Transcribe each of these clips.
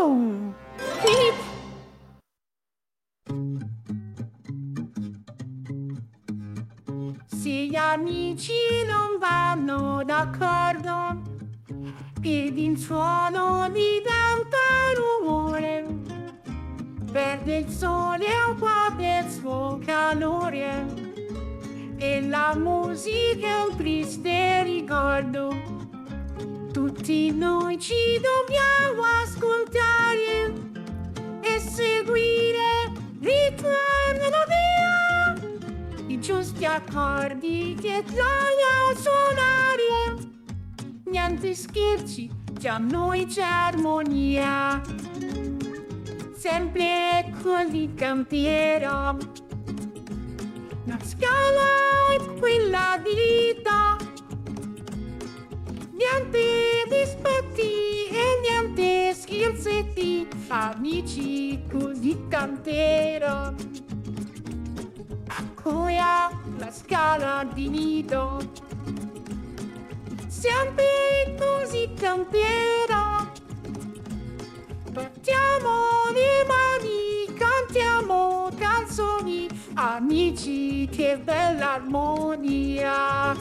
boom! Beep! Se gli amici non vanno d'accordo ed il suono diventa rumore, perde il sole un po' del suo calore e la musica è un triste ricordo. Tutti noi ci dobbiamo ascoltare e seguire ritmo e melodia, i giusti accordi che vogliono suonare. Niente scherzi, tra noi c'è armonia, sempre così canterò. La scala è quella di vita, niente dispetti e niente scherzetti, amici così canterò. Ancora la scala di nido, sempre così canterò. Battiamo le mani, cantiamo canzoni, amici, che bella armonia.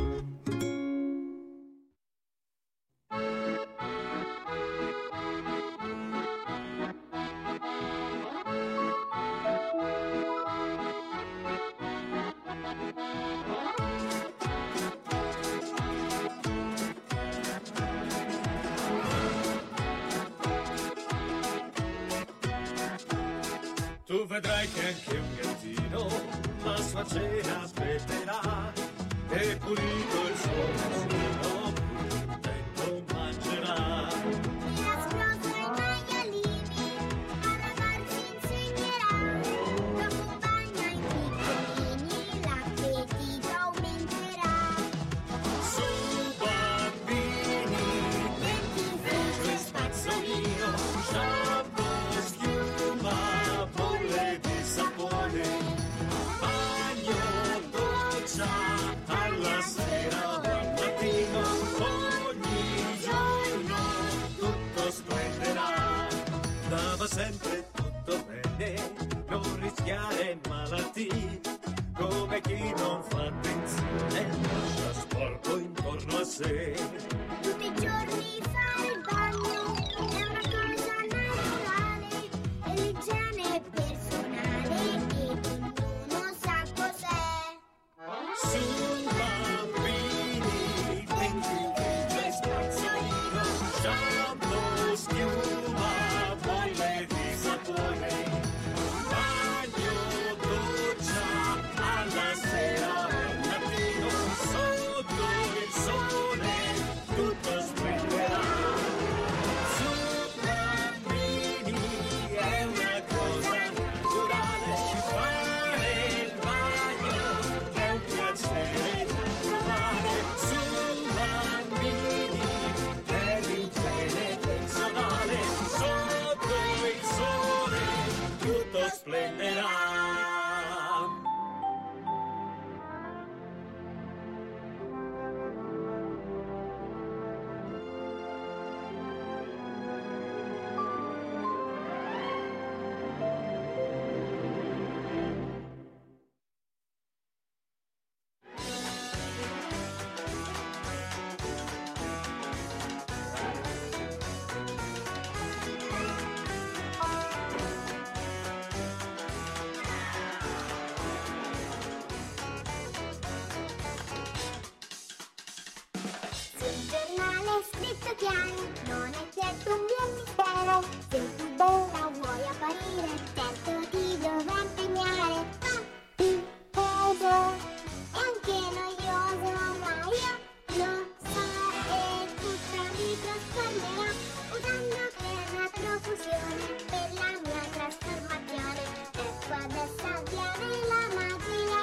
Tu vedrai che anche un gattino la sua cena aspetterà, e pulito il suo musino, contento mangerà. La scrofa ai maialini a lavarsi insegnerà, dopo un bagno ai piccolini l'appetito aumenterà. Su bambini, dentifricio e spazzolino, shampoo, schiuma, bolle di sapone, bagno, doccia, alla sera o al mattino, ogni giorno tutto splenderà. Dava sempre tutto bene, non rischiare malattie, come chi non fa attenzione lascia sporco intorno a sé. Tutti i giorni fare il bagno è una cosa naturale, e l'igiene personale e ognuno sa cos'è. Su bambini, dentifricio e spazzolino, shampoo, schiuma, bolle di sapone, bagno, doccia, alla sera o al mattino, sotto il sole tutto splenderà. Su bambini è una cosa naturale, fare il bagno è un piacere naturale. Su bambini è l'igiene personale, sotto il sole tutto splenderà. Sul giornale scritto chiaro, non è certo un buon mistero. Se tu bella vuoi apparire, certo ti dovrai impegnare. Faticoso e anche noioso, ma io lo so e tutta mi trasformerò, usando per la profusione, per la mia trasformazione. Ecco adesso avviene la magia.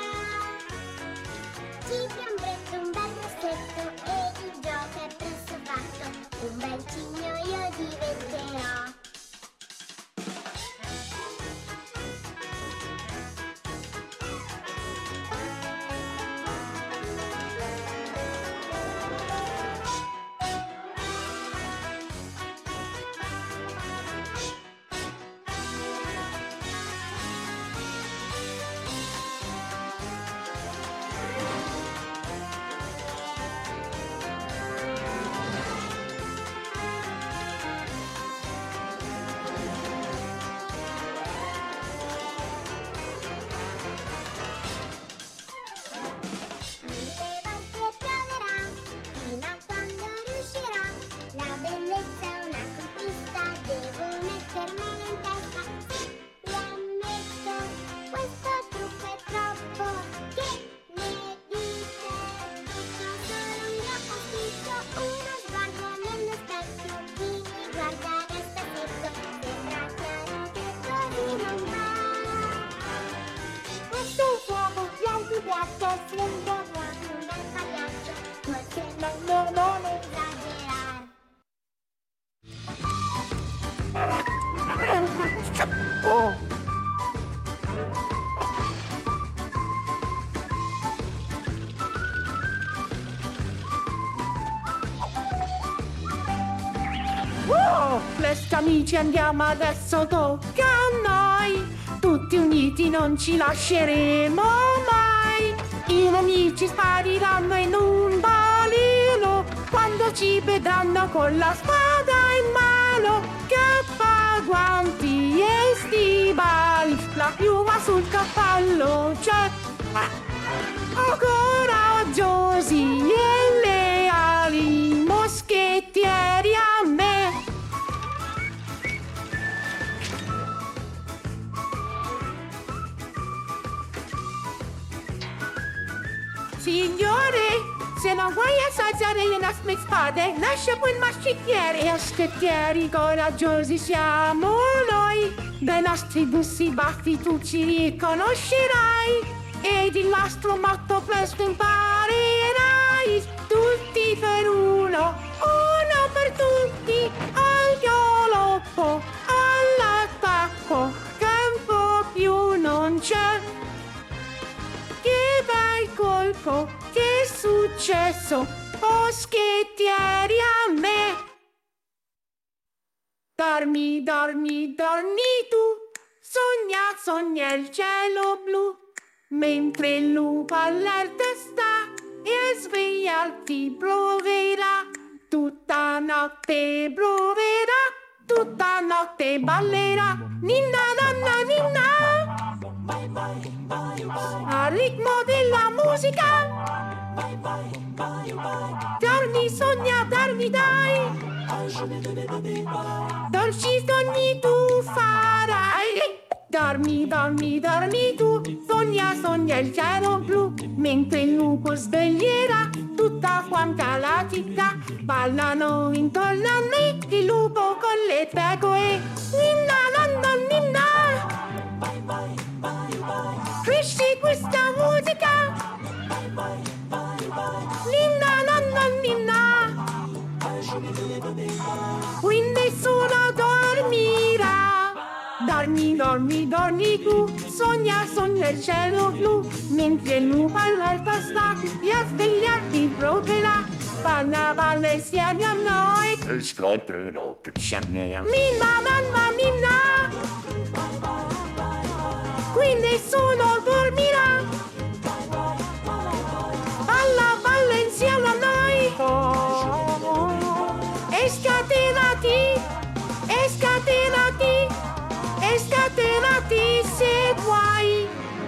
Ci piomberebbe un bel rossetto e il gioco è presto fatto. Un bel cigno io diventerò. Topless amici, andiamo adesso, tocca a noi. Tutti uniti non ci lasceremo mai. I nemici spariranno in un baleno quando ci vedranno con la spada in mano. Cappa, guanti e stivali, la piuma sul cappello c'è. Oh, coraggiosi e leali, moschettieri a me. Signore, se non vuoi assaggiare le nostre spade, lascia quel mascicchiere. Moschettieri coraggiosi siamo noi, dai nostri bussi baffi tu ci riconoscerai. Ed il nostro motto presto imparerai. Tutti per uno per tutti, al galoppo, all'attacco, campo più non c'è. Che bel colpo, che successo, moschettieri a me. Dormi, dormi, dormi tu, sogna, sogna il cielo blu. Mentre il lupo all'erta sta e a svegliarti proverà. Tutta notte proverà, tutta notte ballerà. Ninna nanna ninna, al ritmo della musica. Dormi, sogna, dormi dai, dolci sogni tu farai. Dormi, dormi, dormi tu, sogna, sogna il cielo blu. Mentre il lupo sveglierà tutta quanta la città. Ballano intorno a me il lupo con le pecore. Ninna, nanna, ninna, cresci questa musica. Ninna, nanna, ninna, qui nessuno dormirà. Dormi, dormi, dormi tu, sogna, sogna il cielo blu. Mentre il lupo all'alba sta e a svegliarti proverà. Balla, balla insieme a noi, ninna, nanna, ninna, qui nessuno dormirà. Balla, balla insieme a noi, e scatenati, e scatenati, e scatenati se vuoi.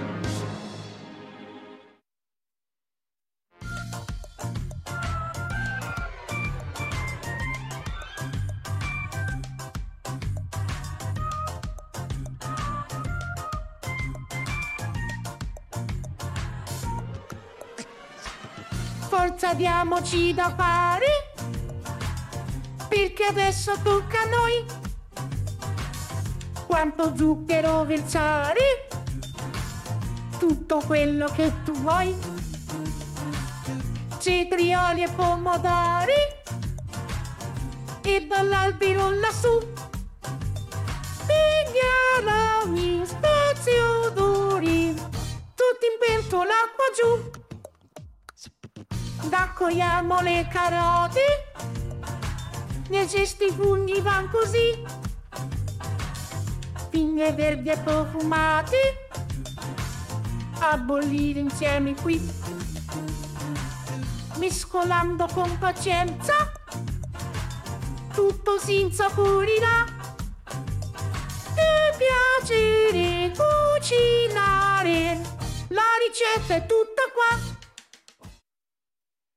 Forza, diamoci da fare, perché adesso tocca a noi. Quanto zucchero versare, tutto quello che tu vuoi. Cetrioli e pomodori, e dall'albero lassù pigliano gli spezie odori, tutti in pentola qua giù. Raccogliamo le carote, nei cesti funghi van così. Pigne verdi e profumate, a bollire insieme qui. Mescolando con pazienza, tutto si insaporirà. Che piacere cucinare, la ricetta è tutta